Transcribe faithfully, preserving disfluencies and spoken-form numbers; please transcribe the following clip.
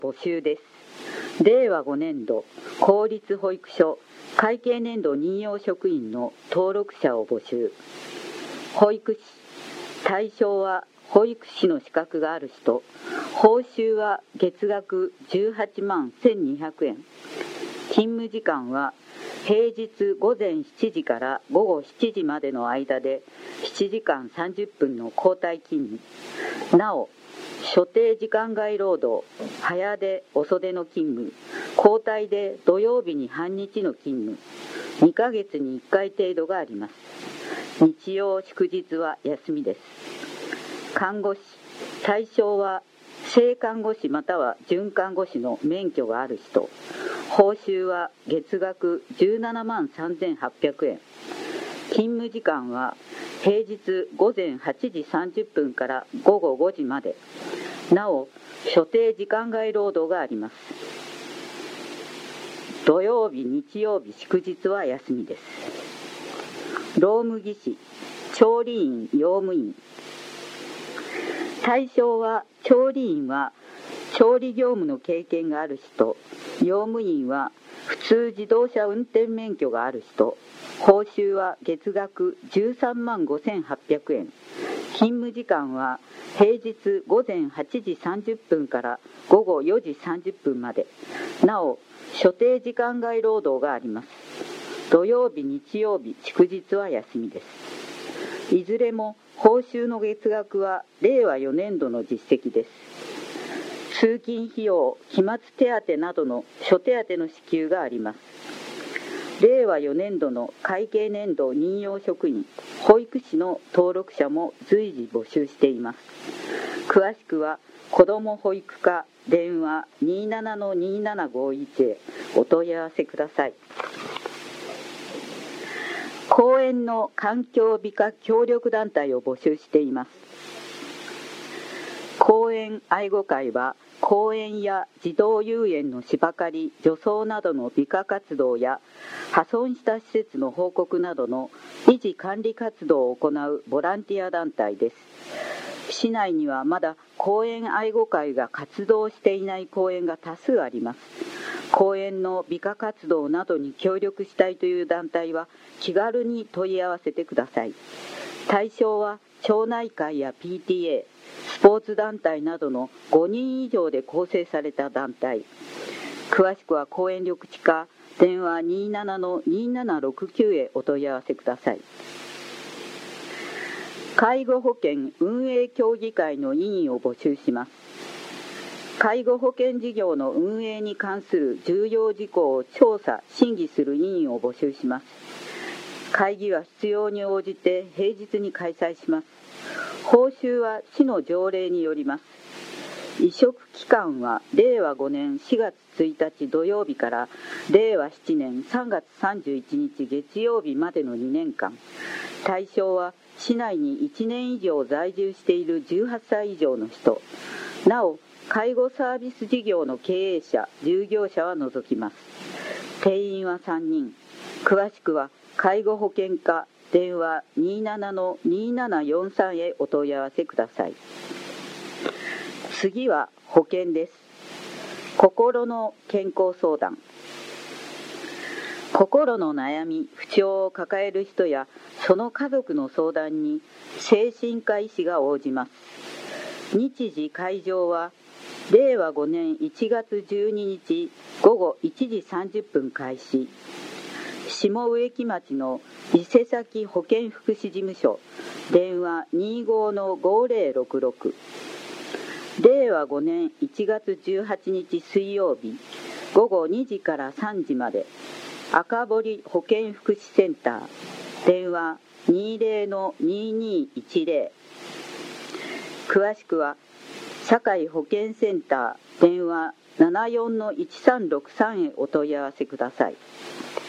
募集です。れいわごねんど公立保育所会計年度任用職員の登録者を募集。保育士、対象は保育士の資格がある人。報酬は月額じゅうはちまんせんにひゃくえん。勤務時間は平日ごぜんしちじからごごしちじまでの間でしちじかんさんじゅっぷんの交代勤務。なお、所定時間外労働、早出遅出の勤務、交代で土曜日に半日の勤務、にかげつにいっかい程度があります。日曜祝日は休みです。看護師、対象は正看護師または准看護師の免許がある人。報酬は月額じゅうななまんさんぜんはっぴゃくえん。勤務時間は平日ごぜんはちじさんじゅっぷんからごごごじまで。なお、所定時間外労働があります。土曜日、日曜日、祝日は休みです。労務技師、調理員、用務員。対象は調理員は調理業務の経験がある人。用務員は普通自動車運転免許がある人。報酬は月額じゅうさんまんごせんはっぴゃくえん。勤務時間は平日ごぜんはちじさんじゅっぷんからごごよじさんじゅっぷんまで。なお、所定時間外労働があります。土曜日、日曜日、祝日は休みです。いずれも報酬の月額はれいわよねんどの実績です。通勤費用、期末手当などの諸手当の支給があります。れいわよねんどの会計年度任用職員、保育士の登録者も随時募集しています。詳しくは子ども保育課電話 にーななのにーななごいち へお問い合わせください。公園の環境美化協力団体を募集しています。公園愛護会は公園や児童遊園の芝刈り、除草などの美化活動や破損した施設の報告などの維持管理活動を行うボランティア団体です。市内にはまだ公園愛護会が活動していない公園が多数あります。公園の美化活動などに協力したいという団体は気軽に問い合わせてください。対象は町内会や ピーティーエー、スポーツ団体などのごにん以上で構成された団体。詳しくは公園緑地課電話 にーななのにーななろくきゅう へお問い合わせください。介護保険運営協議会の委員を募集します。介護保険事業の運営に関する重要事項を調査・審議する委員を募集します。会議は必要に応じて平日に開催します。報酬は市の条例によります。委嘱期間はれいわごねんしがつついたち土曜日かられいわしちねんさんがつさんじゅういちにち月曜日までのにねんかん。対象は市内にいちねん以上在住しているじゅうはっさい以上の人。なお、介護サービス事業の経営者、従業者は除きます。定員はさんにん。詳しくは介護保険課電話 にーななのにーななよんさん へお問い合わせください。次は保険です。心の健康相談。心の悩み、不調を抱える人やその家族の相談に精神科医師が応じます。日時会場はれいわごねんいちがつじゅうににちごごいちじさんじゅっぷん開始。下植木町の伊勢崎保健福祉事務所電話 にーごのごぜろろくろく。れいわごねんいちがつじゅうはちにち水曜日ごごにじからさんじまで。赤堀保健福祉センター電話 にーぜろのにーにーいちぜろ。詳しくは社会保険センター電話ななよんのいちさんろくさんへお問い合わせください。